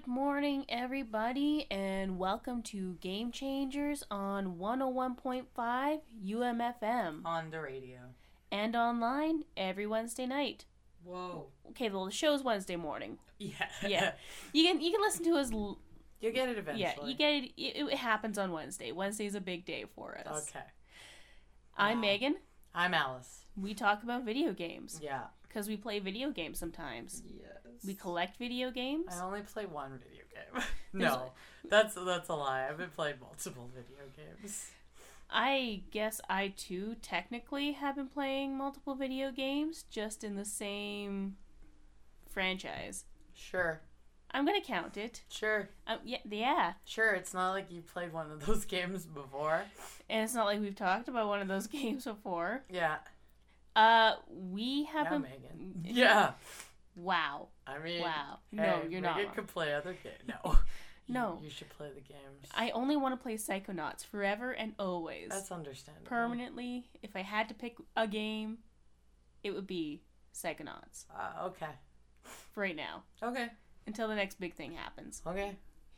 Good morning, everybody, and welcome to Game Changers on 101.5 UMFM. On the radio. And online every Wednesday night. Whoa. Okay, well, the show's Wednesday morning. Yeah. Yeah. You can listen to us. You'll get it eventually. Yeah, you get it. It happens on Wednesday. Wednesday's a big day for us. Okay. I'm Megan. I'm Alice. We talk about video games. Yeah. Because we play video games sometimes. Yes. We collect video games. I only play one video game. No, that's a lie. I've been playing multiple video games. I guess I too technically have been playing multiple video games, just in the same franchise. Sure. I'm gonna count it. Sure. Yeah. Sure, it's not like you played one of those games before. And it's not like we've talked about one of those games before. Yeah. We have been... Megan. Yeah. Wow. I mean... Wow. Hey, No, you're not Megan wrong. could play other games. No. No. You should play the games. I only want to play Psychonauts forever and always. That's understandable. Permanently. If I had to pick a game, it would be Psychonauts. Okay. For right now. Okay. Until the next big thing happens. Okay.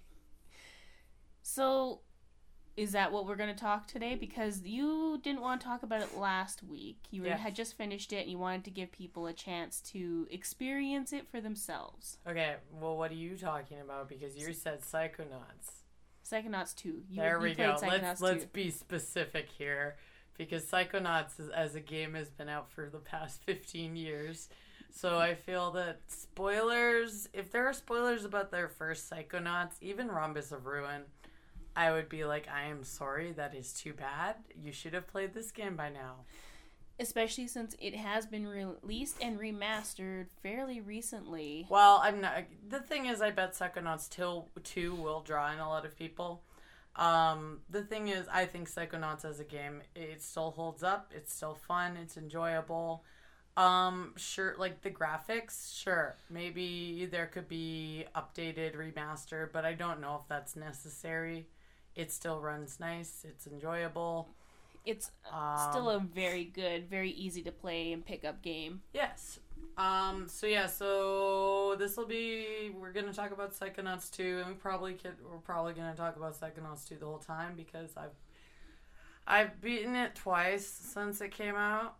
So, is that what we're going to talk today? Because you didn't want to talk about it last week. You had just finished it and you wanted to give people a chance to experience it for themselves. Okay, well, what are you talking about? Because you said Psychonauts. Psychonauts 2. There we go. Let's Let's be specific here. Because Psychonauts as a game has been out for the past 15 years. So I feel that spoilers, if there are spoilers about their first Psychonauts, even Rhombus of Ruin, I would be like, I am sorry, that is too bad. You should have played this game by now. Especially since it has been released and remastered fairly recently. Well, I'm not. The thing is, I bet Psychonauts 2 will draw in a lot of people. The thing is, I think Psychonauts as a game, it still holds up. It's still fun. It's enjoyable. Sure, like the graphics, sure. Maybe there could be updated, remastered, but I don't know if that's necessary. It still runs nice. It's enjoyable. It's still a very good, very easy to play and pick up game. Yes. So this will be, we're going to talk about Psychonauts 2, and we're probably going to talk about Psychonauts 2 the whole time because I've beaten it twice since it came out.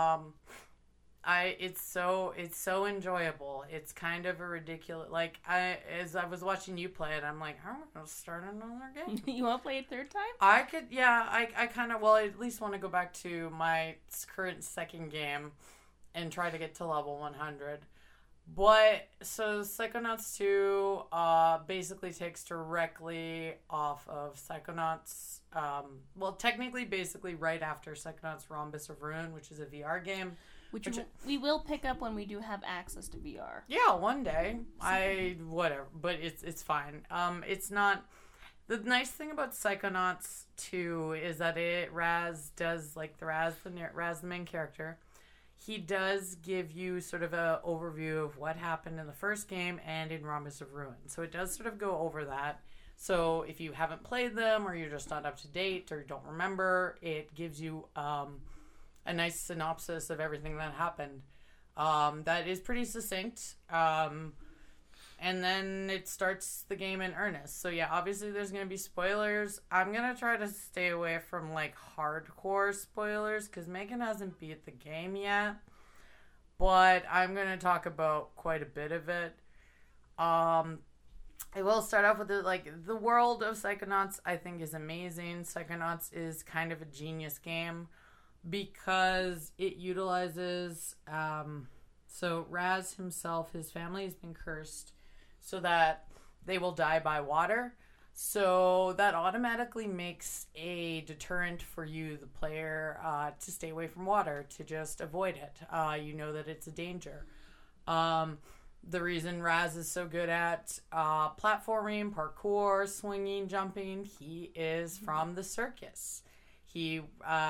It's so enjoyable. It's kind of a ridiculous, as I was watching you play it, I'm like, I'm going to start another game. You want to play it third time? I could, yeah, I kind of, I at least want to go back to my current second game and try to get to level 100. But, so Psychonauts 2 basically takes directly off of Psychonauts, technically basically right after Psychonauts Rhombus of Ruin, which is a VR game. Which we will pick up when we do have access to VR. Yeah, one day. Whatever, but it's fine. It's not... The nice thing about Psychonauts 2 is that Raz does, Raz, the main character, he does give you sort of an overview of what happened in the first game and in Rhombus of Ruin. So it does sort of go over that. So if you haven't played them or you're just not up to date or don't remember, it gives you a nice synopsis of everything that happened. That is pretty succinct. And then it starts the game in earnest. So yeah, obviously there's going to be spoilers. I'm going to try to stay away from hardcore spoilers because Megan hasn't beat the game yet. But I'm going to talk about quite a bit of it. I will start off with the world of Psychonauts I think is amazing. Psychonauts is kind of a genius game because it utilizes so Raz himself, his family has been cursed so that they will die by water. So that automatically makes a deterrent for you, the player, to stay away from water, to just avoid it. You know that it's a danger. The reason Raz is so good at platforming, parkour, swinging, jumping, he is from the circus. He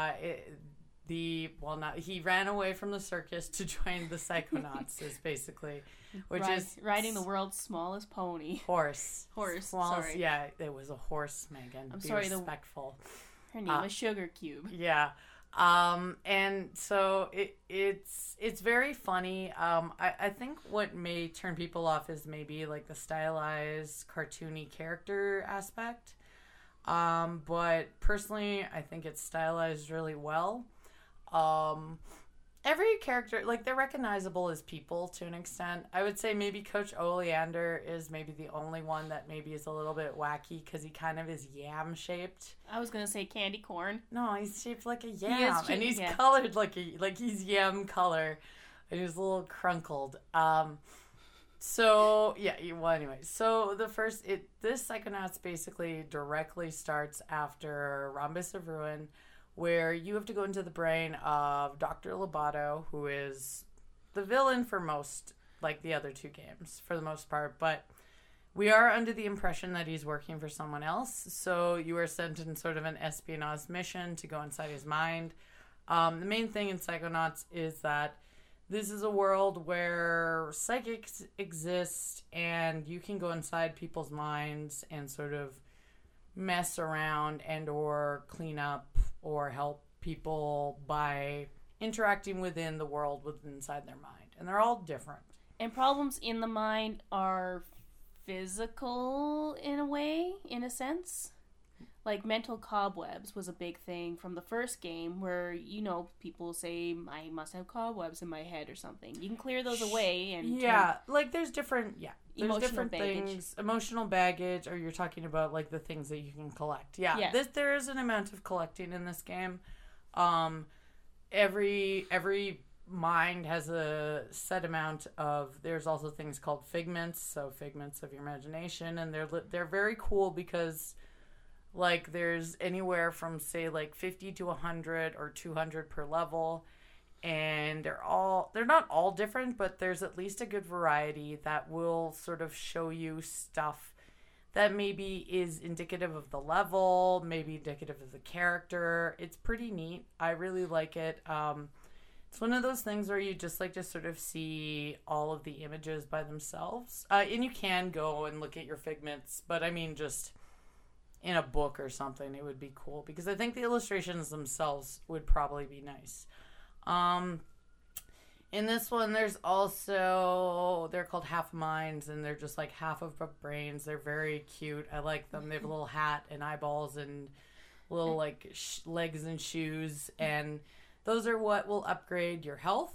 he ran away from the circus to join the Psychonauts, is basically, is riding the world's smallest pony. Horse. Sorry. Yeah, it was a horse, Megan. I'm Be sorry. respectful. Her name was Sugar Cube. Yeah. And so it's very funny. I think what may turn people off is maybe like the stylized, cartoony character aspect. But personally, I think it's stylized really well. Every character, like, they're recognizable as people to an extent. I would say maybe Coach Oleander is maybe the only one that maybe is a little bit wacky because he kind of is yam shaped. I was gonna say candy corn. No, he's shaped like a yam, and he's colored like he's yam color, and he's a little crunkled. So yeah. Well, anyway, so this Psychonauts basically directly starts after Rhombus of Ruin, where you have to go into the brain of Dr. Loboto, who is the villain for most, like the other two games, for the most part. But we are under the impression that he's working for someone else. So you are sent in sort of an espionage mission to go inside his mind. The main thing in Psychonauts is that this is a world where psychics exist and you can go inside people's minds and sort of mess around and or clean up or help people by interacting within the world within inside their mind. And they're all different. And problems in the mind are physical in a way, in a sense. Like mental cobwebs was a big thing from the first game where, you know, people say, I must have cobwebs in my head or something. You can clear those away and... like there's different, there's different baggage. Things. Emotional baggage, or you're talking about like the things that you can collect. There is an amount of collecting in this game. Every mind has a set amount of... There's also things called figments, so figments of your imagination, and they're very cool because... Like, there's anywhere from, say, like 50 to 100 or 200 per level. And they're not all different, but there's at least a good variety that will sort of show you stuff that maybe is indicative of the level, maybe indicative of the character. It's pretty neat. I really like it. It's one of those things where you just like to sort of see all of the images by themselves. And you can go and look at your figments, but I mean, just... in a book or something, it would be cool because I think the illustrations themselves would probably be nice. In this one, there's also, they're called half minds, and they're just like half of brains. They're very cute. I like them. They have a little hat and eyeballs and little like legs and shoes, and those are what will upgrade your health.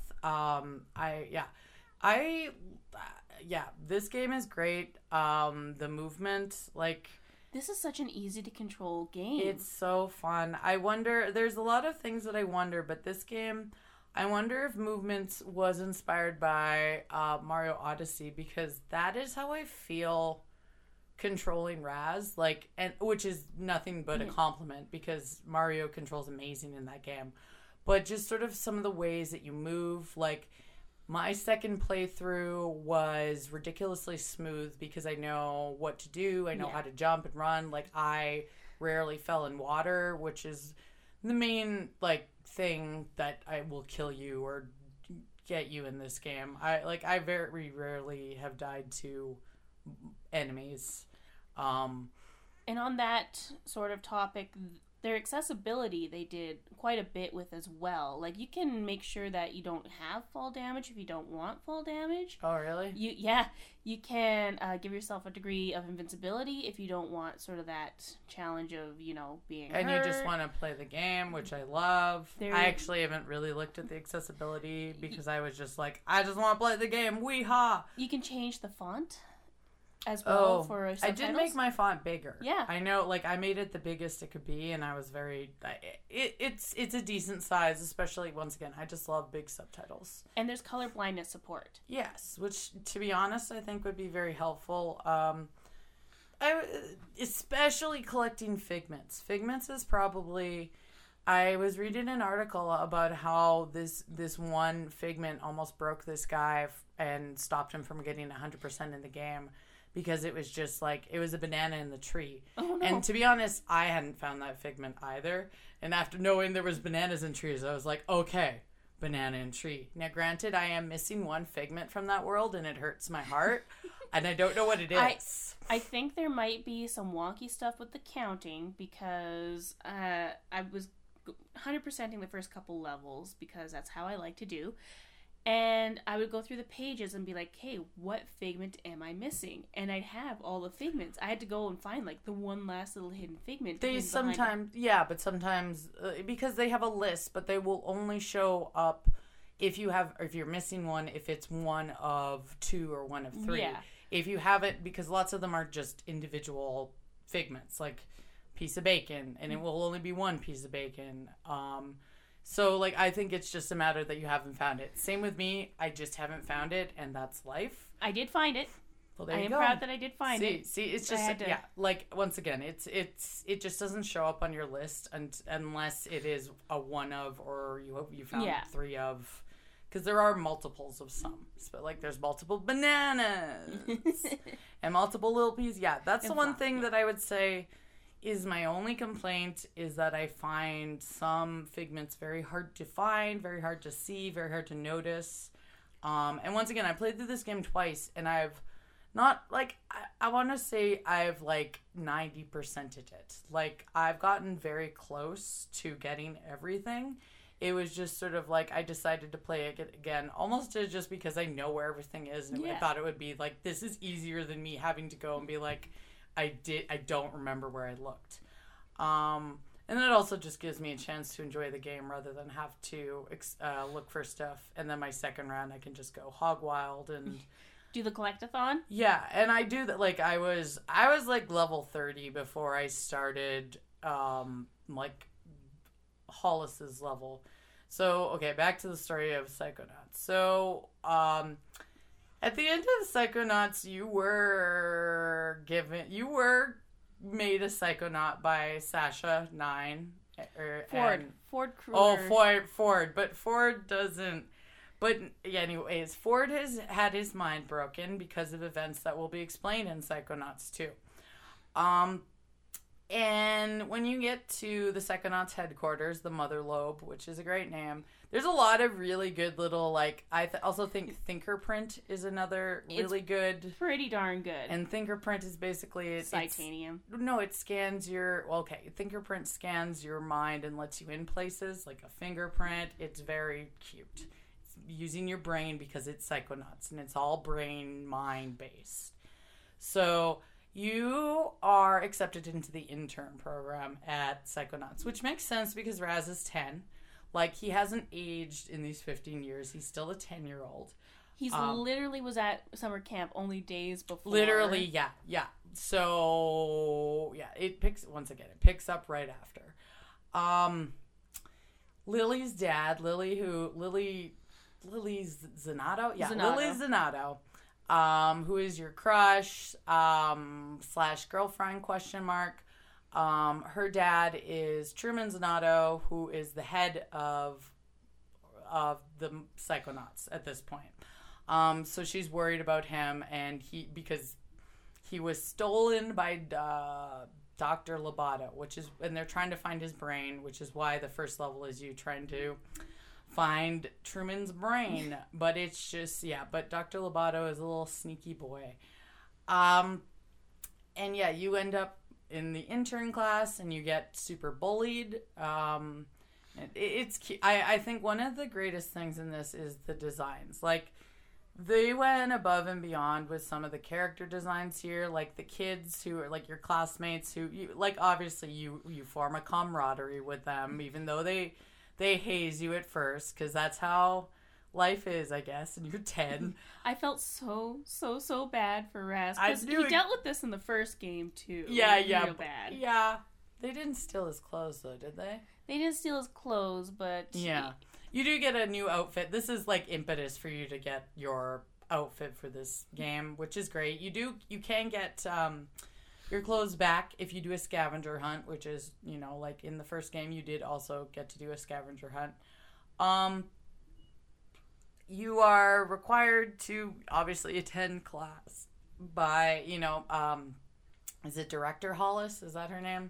This game is great. The movement, like... This is such an easy to control game. It's so fun. I wonder, there's a lot of things that I wonder, but this game, I wonder if movements was inspired by Mario Odyssey, because that is how I feel controlling Raz, like, and which is nothing but a compliment because Mario controls amazing in that game. But just sort of some of the ways that you move, like, my second playthrough was ridiculously smooth because I know what to do. I know how to jump and run. Like, I rarely fell in water, which is the main, like, thing that I will kill you or get you in this game. I very rarely have died to enemies. And on that sort of topic, their accessibility they did quite a bit with as well. Like, you can make sure that you don't have fall damage if you don't want fall damage. Oh, really? You can give yourself a degree of invincibility if you don't want sort of that challenge of, you know, being hurt. And you just want to play the game, which I love. I actually haven't really looked at the accessibility because I was just like, I just want to play the game. Wee-haw! You can change the font as well for subtitles. I did make my font bigger. Yeah. I know, like, I made it the biggest it could be, and I was very... It's a decent size, especially, once again, I just love big subtitles. And there's color blindness support. Yes, which, to be honest, I think would be very helpful. Especially collecting figments. Figments is probably... I was reading an article about how this one figment almost broke this guy and stopped him from getting 100% in the game. Because it was just like, it was a banana in the tree. Oh, no. And to be honest, I hadn't found that figment either. And after knowing there was bananas in trees, I was like, okay, banana in tree. Now, granted, I am missing one figment from that world, and it hurts my heart. And I don't know what it is. I think there might be some wonky stuff with the counting, because I was 100%ing the first couple levels because that's how I like to do. And I would go through the pages and be like, hey, what figment am I missing? And I'd have all the figments. I had to go and find, like, the one last little hidden figment. They sometimes, but sometimes, because they have a list, but they will only show up if you're missing one, if it's one of 2 or one of 3. Yeah. If you have it, because lots of them are just individual figments, like piece of bacon, and it will only be one piece of bacon. So, like, I think it's just a matter that you haven't found it. Same with me. I just haven't found it, and that's life. I did find it. Well, there I you am go. proud that I did find it. See, it's just, like, once again, it just doesn't show up on your list unless it is a one of, or you found 3 of, because there are multiples of some. But, like, there's multiple bananas and multiple little peas. Yeah, that's the one thing that I would say is my only complaint, is that I find some figments very hard to find, very hard to see, very hard to notice. And once again, I played through this game twice, and I've not, like, I want to say I've, like, 90%ed it. Like, I've gotten very close to getting everything. It was just sort of like I decided to play it again, almost just because I know where everything is, and I thought it would be, like, this is easier than me having to go and be like, I don't remember where I looked. And it also just gives me a chance to enjoy the game rather than have to look for stuff. And then my second round, I can just go hog wild and do the collectathon. Yeah, and I do that. Like, I was like level 30 before I started like Hollis's level. So okay, back to the story of Psychonauts. So at the end of Psychonauts, you were made a Psychonaut by Sasha 9. Ford Kruger. Oh, Ford. But Ford doesn't. But yeah, anyways, Ford has had his mind broken because of events that will be explained in Psychonauts 2. And when you get to the Psychonauts headquarters, the Mother Lobe, which is a great name, there's a lot of really good little, like, I also think Thinkerprint is another really good. Pretty darn good. And Thinkerprint is basically... Titanium. It scans your... Well, okay, Thinkerprint scans your mind and lets you in places, like a fingerprint. It's very cute. It's using your brain because it's Psychonauts, and it's all brain-mind based. So... you are accepted into the intern program at Psychonauts, which makes sense because Raz is 10. Like, he hasn't aged in these 15 years. He's still a 10-year-old. He's literally was at summer camp only days before. Literally, yeah. So, yeah, it picks up right after. Lily's dad, Lily's Zanotto? Yeah, Zanotto. Lily Zanotto. Who is your crush, / girlfriend, ? Her dad is Truman Zanotto, who is the head of the Psychonauts at this point. So she's worried about him, and because he was stolen by Dr. Lobato, and they're trying to find his brain, which is why the first level is you trying to find Truman's brain. But it's just, but Dr. Lobato is a little sneaky boy. And yeah, you end up in the intern class and you get super bullied. It's cute. I think one of the greatest things in this is the designs. Like, they went above and beyond with some of the character designs here. Like, the kids who are, like, your classmates who, obviously you form a camaraderie with them, even though they haze you at first, because that's how life is, I guess, and you're 10. I felt so bad for Raz, because he dealt with this in the first game, too. Yeah. Real bad. Yeah. They didn't steal his clothes, though, did they? They didn't steal his clothes, but... Yeah. You do get a new outfit. This is, like, impetus for you to get your outfit for this game, which is great. You can get... your clothes back if you do a scavenger hunt, which is, like in the first game, you did also get to do a scavenger hunt. You are required to obviously attend class by, is it Director Hollis? Is that her name?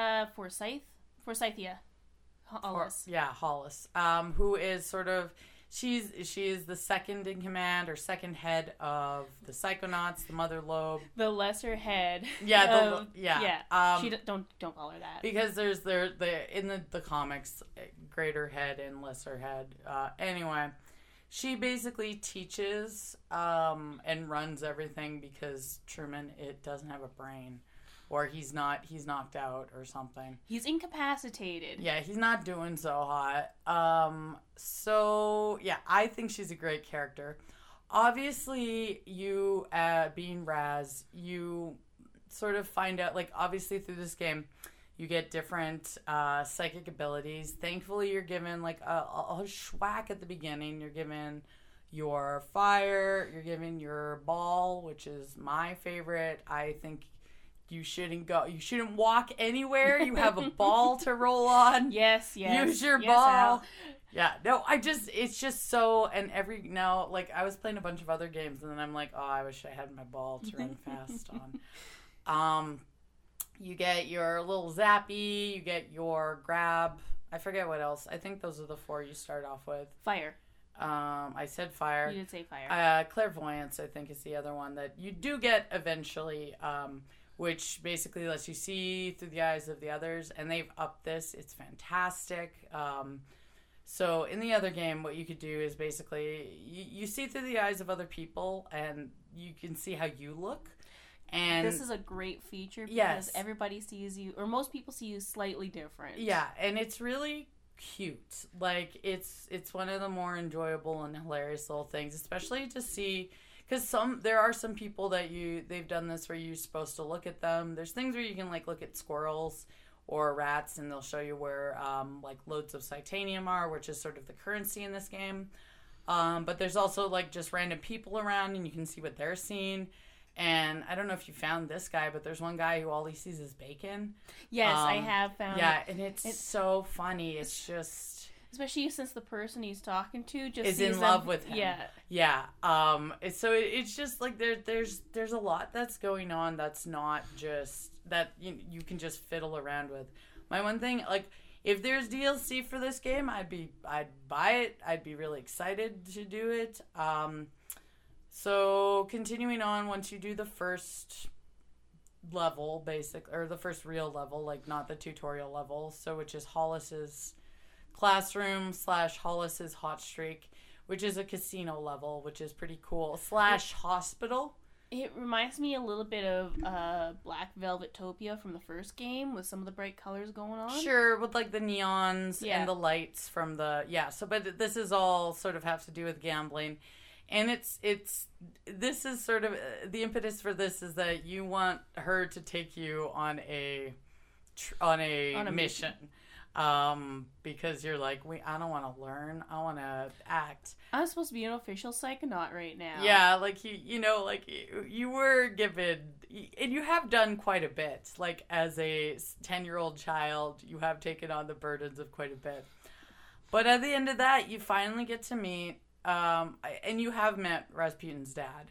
Forsythia Hollis. Hollis. Who is sort of She is the second in command or second head of the Psychonauts, the Mother Lobe. The lesser head. Yeah, yeah. She don't call her that because there's in the comics, greater head and lesser head. Anyway, she basically teaches and runs everything because Truman doesn't have a brain. Or he's knocked out or something. He's incapacitated. Yeah, he's not doing so hot. So, yeah, I think she's a great character. Obviously, you, being Raz, you sort of find out, like, obviously through this game, you get different psychic abilities. Thankfully, you're given, like, a schwack at the beginning. You're given your fire. You're given your ball, which is my favorite. I think... You shouldn't walk anywhere. You have a ball to roll on. Yes. Use your ball. Al. Yeah. No, it's just so, and like I was playing a bunch of other games and then I'm like, oh, I wish I had my ball to run fast on. You get your little zappy, you get your grab. I forget what else. I think those are the 4 you start off with. Fire. I said fire. You did say fire. Clairvoyance, I think, is the other one that you do get eventually, which basically lets you see through the eyes of the others, and they've upped this. It's fantastic. So in the other game, what you could do is basically you see through the eyes of other people, and you can see how you look. And this is a great feature because everybody sees you, or most people see you slightly different. Yeah, and it's really cute. Like, it's one of the more enjoyable and hilarious little things, especially to see... Because there are some people that they've done this where you're supposed to look at them. There's things where you can like look at squirrels or rats, and they'll show you where like loads of Titanium are, which is sort of the currency in this game. But there's also like just random people around, and you can see what they're seeing. And I don't know if you found this guy, but there's one guy who all he sees is bacon. Yes, I have found. Yeah, and it's so funny. It's just. Especially since the person he's talking to just is in love with him. Yeah. So it's just like there's a lot that's going on that's not just that you can just fiddle around with. My one thing, like, if there's DLC for this game, I'd buy it. I'd be really excited to do it. So continuing on, once you do the first level, or the first real level, like not the tutorial level, so which is Hollis's Classroom / Hollis's Hot Streak, which is a casino level, which is pretty cool, / hospital. It reminds me a little bit of Black Velvetopia from the first game with some of the bright colors going on. Sure, with like the neons and the lights from the... Yeah, so but this is all sort of have to do with gambling. And this is sort of... the impetus for this is that you want her to take you on a mission. Because you're like, I don't want to learn. I want to act. I'm supposed to be an official Psychonaut right now. Yeah, like you were given, and you have done quite a bit. Like as a 10-year-old child, you have taken on the burdens of quite a bit. But at the end of that, you finally get to meet, and you have met Rasputin's dad.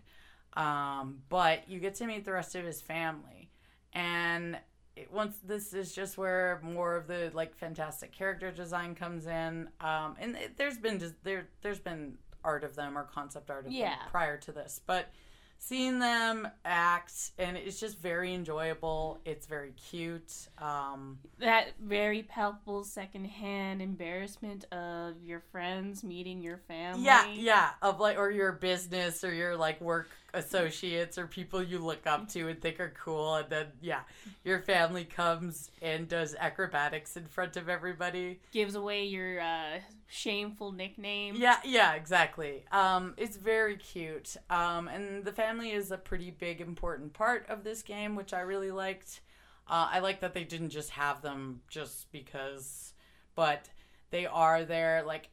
But you get to meet the rest of his family, and. Once this is just where more of the like fantastic character design comes in, and there's been art of them or concept art of them prior to this, but seeing them act, and it's just very enjoyable. It's very cute. That very palpable secondhand embarrassment of your friends meeting your family. Yeah, of like, or your business or your like work associates or people you look up to and think are cool, and then your family comes and does acrobatics in front of everybody, gives away your shameful nickname. Yeah, exactly. It's very cute, and the family is a pretty big important part of this game, which I really liked. I like that they didn't just have them just because, but they are there. Like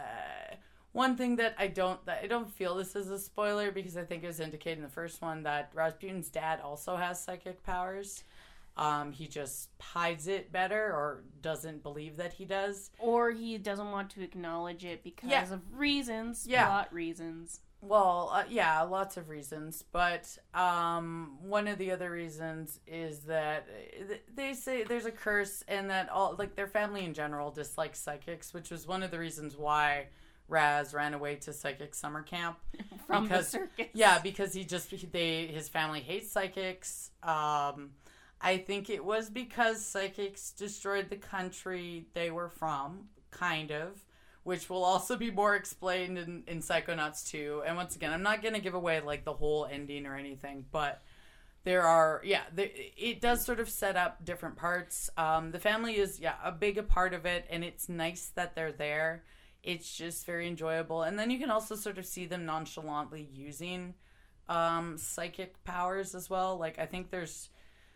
one thing that I don't feel this is a spoiler because I think it was indicated in the first one that Rasputin's dad also has psychic powers. He just hides it better or doesn't believe that he does. Or he doesn't want to acknowledge it because of reasons, plot reasons. Well, lots of reasons. But one of the other reasons is that they say there's a curse and that all, like, their family in general dislikes psychics, which was one of the reasons why Raz ran away to psychic summer camp From because, the circus. Yeah, because his family hates psychics. I think it was because psychics destroyed the country they were from, kind of, which will also be more explained in Psychonauts 2. And once again, I'm not going to give away like the whole ending or anything, but it does sort of set up different parts. The family is, a big part of it, and it's nice that they're there. It's just very enjoyable. And then you can also sort of see them nonchalantly using psychic powers as well. Like, I think there's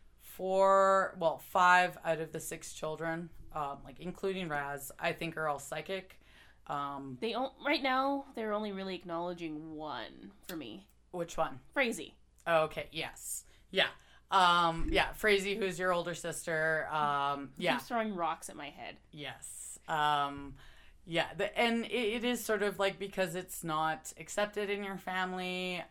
5 out of the 6 children, like including Raz, I think are all psychic. Right now, they're only really acknowledging one for me. Which one? Frazee. Oh, okay, yes. Yeah. Frazee, who's your older sister. Keeps throwing rocks at my head. Yes. And it is sort of like because it's not accepted in your family,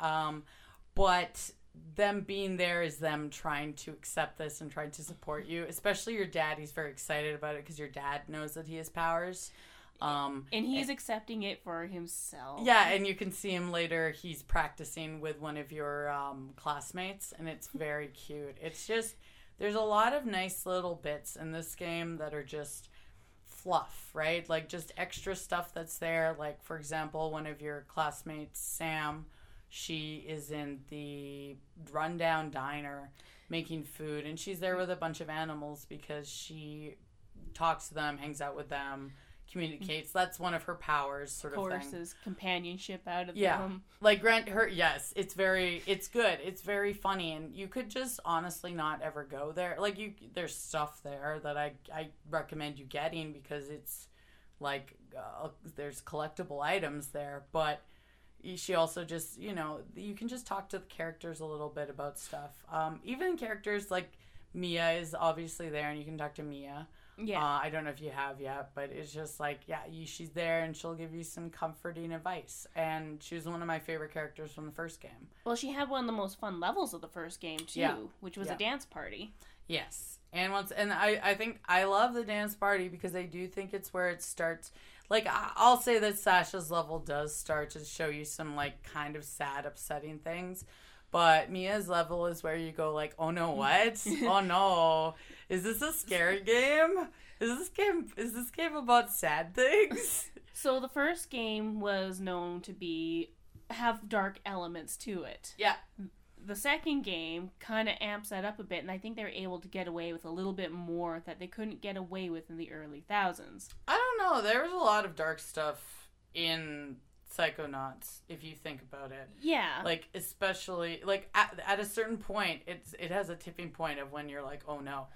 but them being there is them trying to accept this and trying to support you. Especially your dad. He's very excited about it because your dad knows that he has powers. And he's accepting it for himself. Yeah, and you can see him later. He's practicing with one of your classmates, and it's very cute. It's just, there's a lot of nice little bits in this game that are just fluff, right? Like, just extra stuff that's there. Like, for example, one of your classmates, Sam, she is in the rundown diner making food, and she's there with a bunch of animals because she talks to them, hangs out with them, communicates. That's one of her powers, sort of thing. Courses companionship out of them. Yeah, like grant her. Yes, it's good. It's very funny, and you could just honestly not ever go there. Like there's stuff there that I recommend you getting because it's like there's collectible items there, but she also just you can just talk to the characters a little bit about stuff. Even characters like Mia is obviously there, and you can talk to Mia. Yeah. I don't know if you have yet, but it's just like, she's there and she'll give you some comforting advice. And she was one of my favorite characters from the first game. Well, she had one of the most fun levels of the first game, too, which was a dance party. Yes. And I think I love the dance party because I do think it's where it starts. Like, I'll say that Sasha's level does start to show you some, like, kind of sad, upsetting things. But Mia's level is where you go like, oh no, what? Oh no. Is this a scary game? Is this game about sad things? So the first game was known to have dark elements to it. Yeah. The second game kind of amps that up a bit, and I think they were able to get away with a little bit more that they couldn't get away with in the early thousands. I don't know. There was a lot of dark stuff in Psychonauts, if you think about it. Yeah. Like, especially, like, at a certain point, it has a tipping point of when you're like, oh no.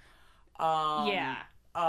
Yeah,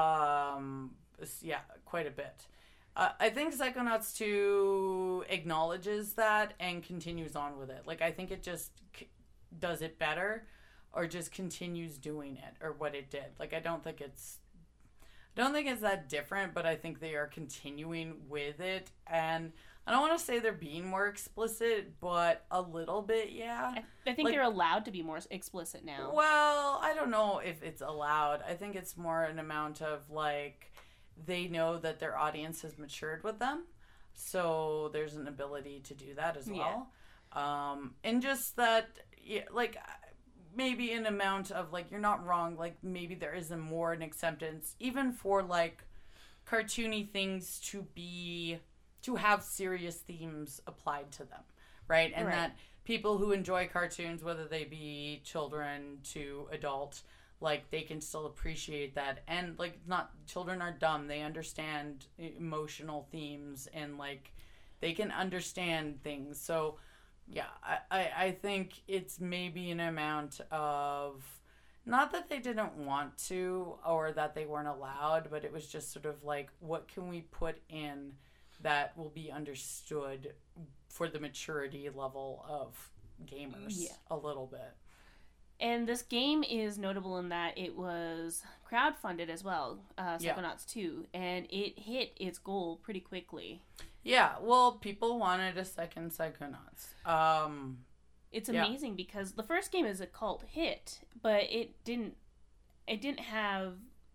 quite a bit. I think Psychonauts 2 acknowledges that and continues on with it. Like, I think it just does it better or just continues doing it or what it did. Like, I don't think it's that different, but I think they are continuing with it. And I don't want to say they're being more explicit, but a little bit, yeah. I think they're allowed to be more explicit now. Well, I don't know if it's allowed. I think it's more an amount of, like, they know that their audience has matured with them. So there's an ability to do that as well. Yeah. And just that, like, maybe an amount of, like, you're not wrong. Like, maybe there is an acceptance, even for, like, cartoony things to have serious themes applied to them, right? And that people who enjoy cartoons, whether they be children to adult, like, they can still appreciate that. And, like, children are dumb. They understand emotional themes and, like, they can understand things. So, yeah, I think it's maybe an amount of, not that they didn't want to or that they weren't allowed, but it was just sort of like, what can we put in that will be understood for the maturity level of gamers a little bit. And this game is notable in that it was crowdfunded as well, Psychonauts 2, and it hit its goal pretty quickly. Yeah, well, people wanted a second Psychonauts. It's amazing because the first game is a cult hit, but it didn't have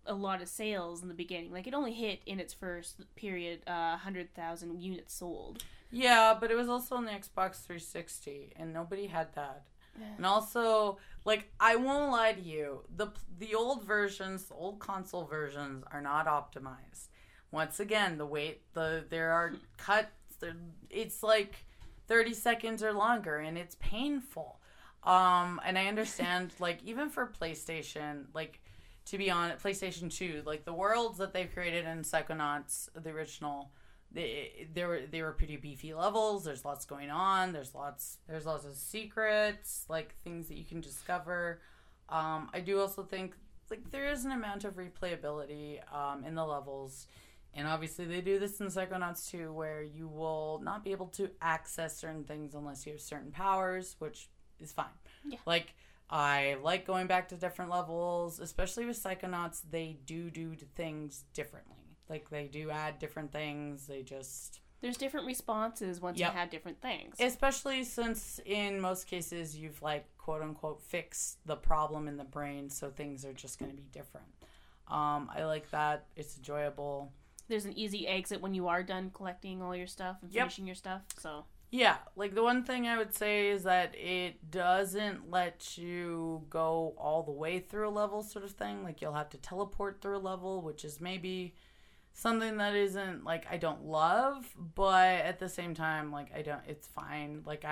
a lot of sales in the beginning. Like, it only hit in its first period 100,000 units sold. Yeah, but it was also on the Xbox 360, and nobody had that. Yeah. And also, like, I won't lie to you, the old versions, the old console versions are not optimized. Once again, there are cuts, it's like 30 seconds or longer, and it's painful. And I understand, like, even for PlayStation, like, to be honest, PlayStation 2, like, the worlds that they've created in Psychonauts, the original, they were pretty beefy levels. There's lots going on. There's lots of secrets, like, things that you can discover. I do also think, like, there is an amount of replayability in the levels. And obviously they do this in Psychonauts 2, where you will not be able to access certain things unless you have certain powers, which is fine. Yeah. Like, I like going back to different levels, especially with Psychonauts. They do things differently. Like, they do add different things. There's different responses once you have different things. Especially since in most cases you've, like, quote unquote fixed the problem in the brain, so things are just going to be different. I like that. It's enjoyable. There's an easy exit when you are done collecting all your stuff and finishing your stuff, so... Yeah, like, the one thing I would say is that it doesn't let you go all the way through a level, sort of thing. Like, you'll have to teleport through a level, which is maybe something that isn't, like, I don't love, but at the same time, like, it's fine. Like,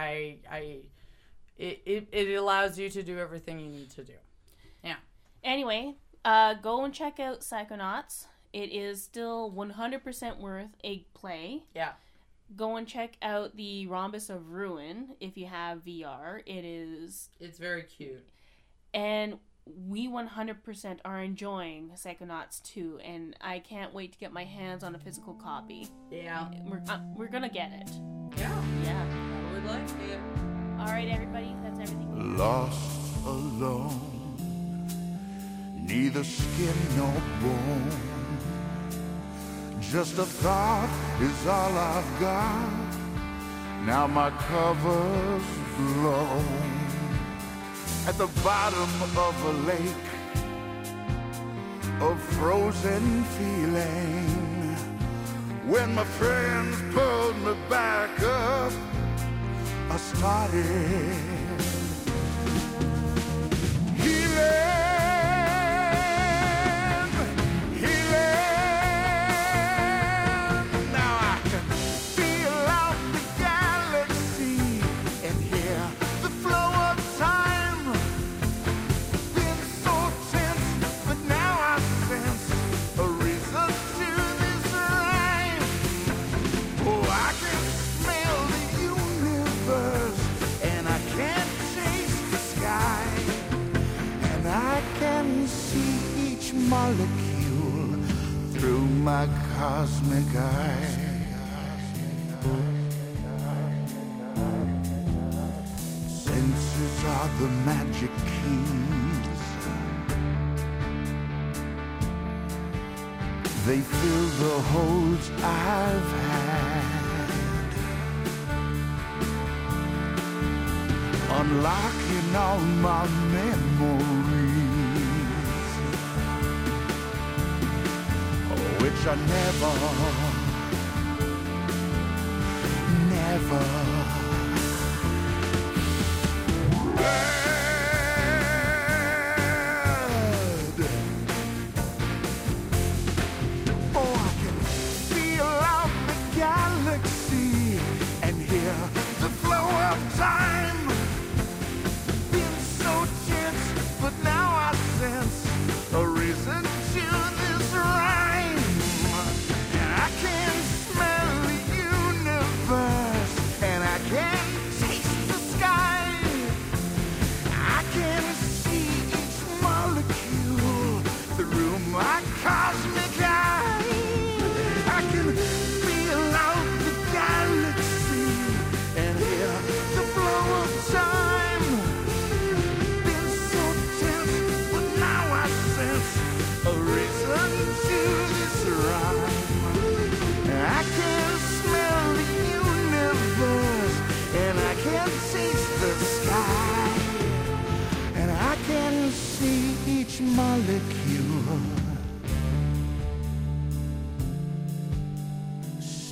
it allows you to do everything you need to do. Yeah. Anyway, go and check out Psychonauts. It is still 100% worth a play. Yeah. Go and check out the Rhombus of Ruin if you have VR. It's very cute. And we 100% are enjoying Psychonauts 2, and I can't wait to get my hands on a physical copy. Yeah. We're gonna get it. Yeah. Yeah. I would like it. All right, everybody. That's everything. Lost alone, neither skin nor bone. Just a thought is all I've got. Now my cover's blown. At the bottom of a lake of frozen feeling. When my friends pulled me back up, I started healing. Molecule through my cosmic eye. Senses are the magic keys. They fill the holes I've had, unlocking all my memories, which I never heard. Oh, I can feel out the galaxy and hear the flow of time. Been so tense, but now I sense a reason to this rhyme. And I can smell the universe, and I can taste the sky.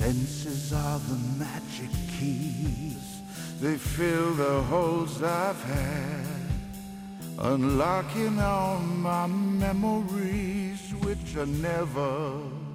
senses are the magic keys. They fill the holes I've had, unlocking all my memories which are never